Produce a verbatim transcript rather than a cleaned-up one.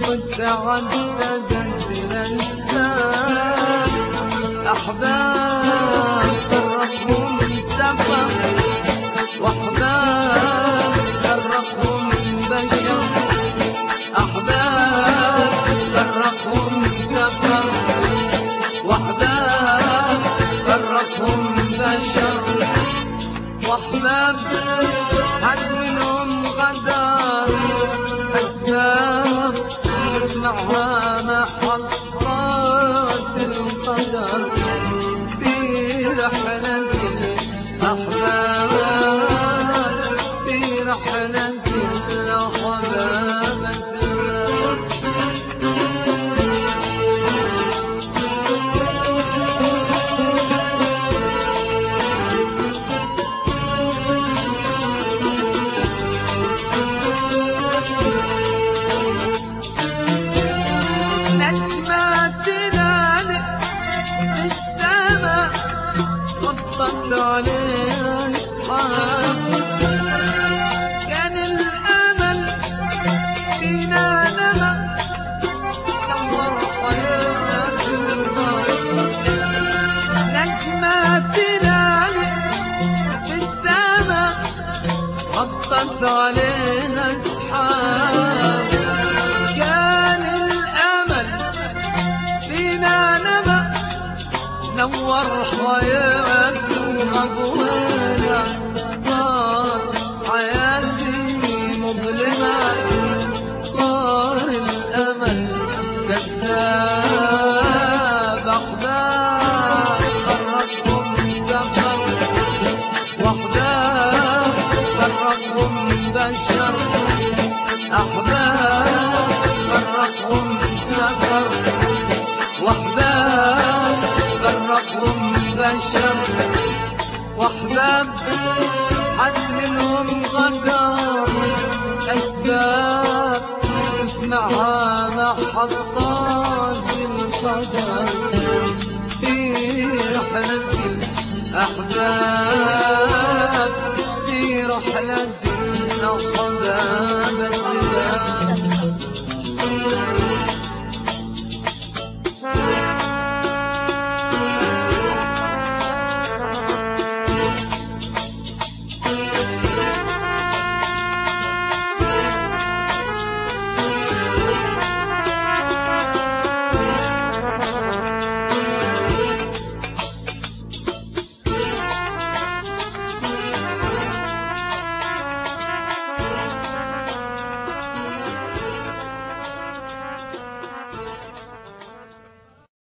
وتعددت الأسباب، أحباب فرقهم سفر، وأحباب فرقهم بشر، أحباب فرقهم سفر، وأحباب فرقهم بشر، وأحباب حد منهم غدر، أسباب نسمعها محطات القدر في رحلة الأحباب، في رحلة الأحباب أسباب. غطت عليها أصحاب، كان الأمل فينا لما نور حياة الضيف، نجمات العلي في السماء غطت عليها أصحاب، كان الأمل فينا لما نور حياة أبونا، صار حياتي مظلمة، صار الأمل كذاب، أحباب فرقهم سفر، وأحباب فرقهم بشر، أحباب فرقهم سفر، وأحباب فرقهم بشر، وأحباب حد منهم غدر، أسباب نسمعها محطات القدر في رحلة الأحباب، في رحلة الأحباب أسباب.